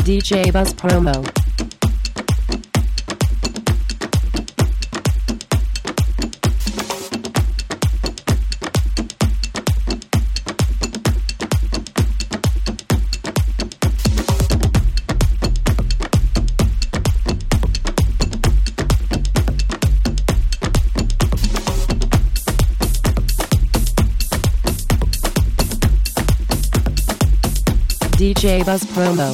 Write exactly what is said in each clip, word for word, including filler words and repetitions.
D J Buzz Promo. D J Buzz Promo.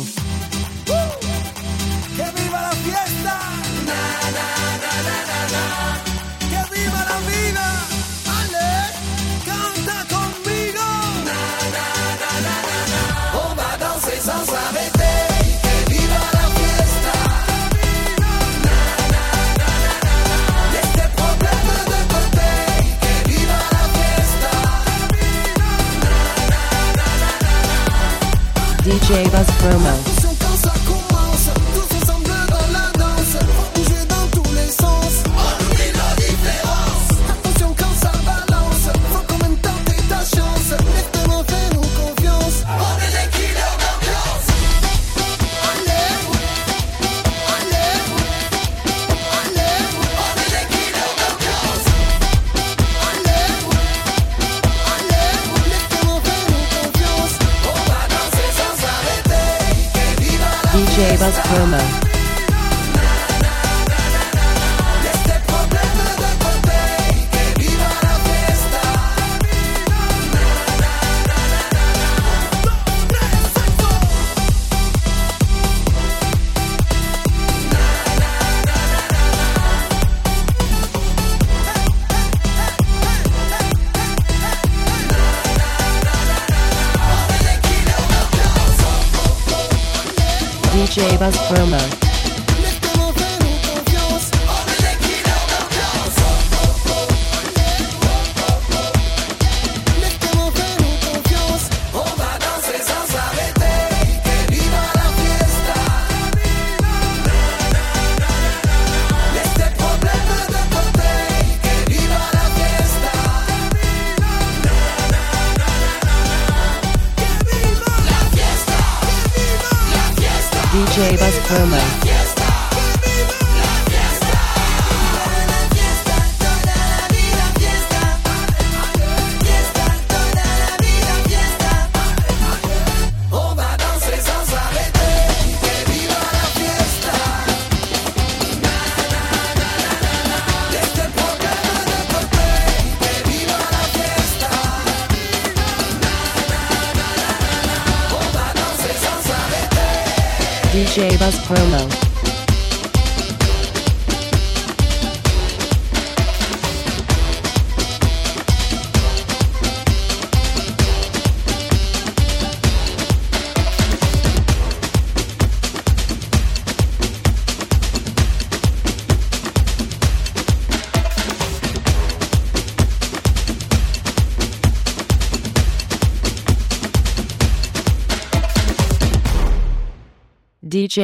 ¡Que viva la fiesta! Na, na, na, na, na, na. ¡Que viva la vida! ¡Ale! ¡Canta conmigo! Na, na, na, na, na, na. On va danser sans s'arrêter. ¡Que viva la fiesta! Na, na, na, na, na, na. Laisse tes problèmes de côté. ¡Que viva la fiesta! Na, na, na, na, na, na. D J Buzz Promo. Quand ça commence, tous ensemble dans la danse, faut bouger dans tous les sens. On oublie la différence. Attention quand ça balance, faut quand même tenter ta chance. Laisse-moi fais-nous confiance. On est des killers d'ambiance. Allez, allez, allez, on est des killers d'ambiance. Allez, allez, laisse-moi fais-nous confiance. On va danser sans s'arrêter. Que viva la D J Buzz Promo. Laisse tes problèmes de côté, que viva la fiesta. D J Buzz Promo. Laisse-moi fais-nous confiance. On est des killers d'ambiance. Laisse-moi fais-nous confiance. On va danser sans s'arrêter. Que viva la fiesta. Laisse tes problèmes de côté. Que viva la fiesta. Que viva la fiesta. La fiesta. D J Buzz Promo. Fiesta, la fiesta, la fiesta, toda la vida fiesta, fiesta, toda la vida fiesta. On va danser sans s'arrêter, que viva la fiesta. Na na na na na na. Laisse tes problèmes de côté, que viva la fiesta. Na na na na na na. On va danser sans s'arrêter. D J Buzz Promo. D J